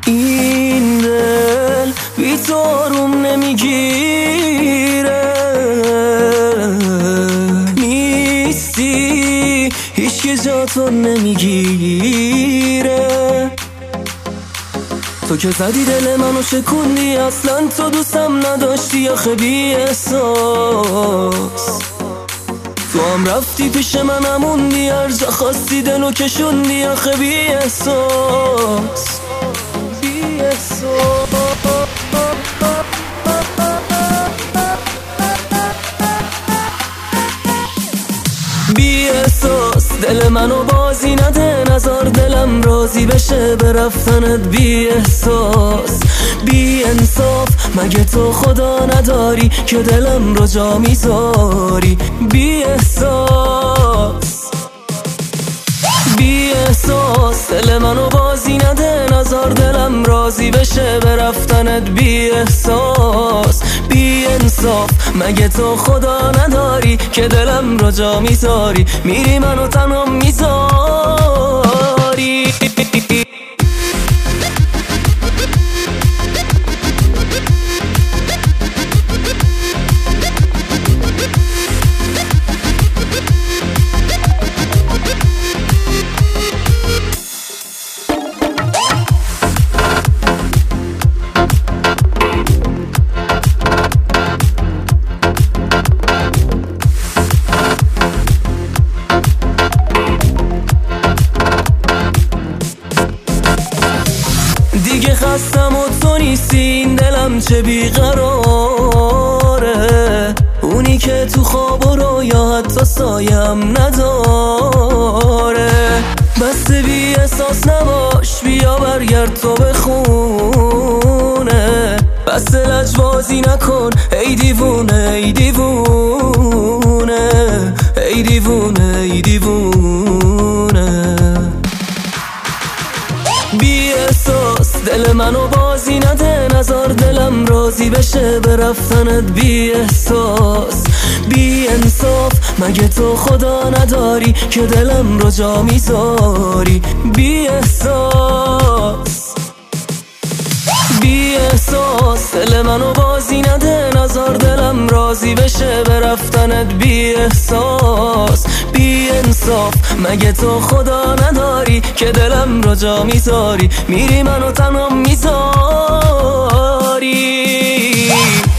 این دل بی تو آروم نمیگیره، نیستی هیچ جا تو نمیگیره. تو که زدی دل منو شکوندی، اصلا تو دوستم نداشتی آخه بی احساس. تو هم رفتی پیش من هموندی، هر جا خواستی دلو کشوندی آخه بی احساس. بی احساس بی احساس دل منو بازی نده، نزار دلم راضی بشه به رفتنت. بی احساس بی انصاف، مگه تو خدا نداری که دلم رو جا میذاری؟ بی احساس بی احساس دل منو بازی نده، نزار دلم راضی بشه به رفتنت. بی احساس بی انصاف، مگه تو خدا نداری که دلم رو جا میذاری؟ میری منو تنها میذاری. دیگه خستم و تو نیستی، این دلم چه بیقراره. اونی که تو خواب و رویا حتی سایم نداره. بس بی احساس نباش، بیا برگرد تو به خونه. بس لجبازی نکن ای دیوونه ای دیوونه ای دیوونه ای دیوونه. بی احساس دل منو بازی نده، نزار دلم راضی بشه به رفتنت. بی احساس بی انصاف، مگه تو خدا نداری که دلم رو جا میذاری؟ بی احساس بی احساس دل منو بازی نده، نزار دلم راضی بشه به رفتنت. بی احساس بی انصاف، مگه تو خدا نداری که دلم رو جا میذاری؟ میری منو تنها میذاری.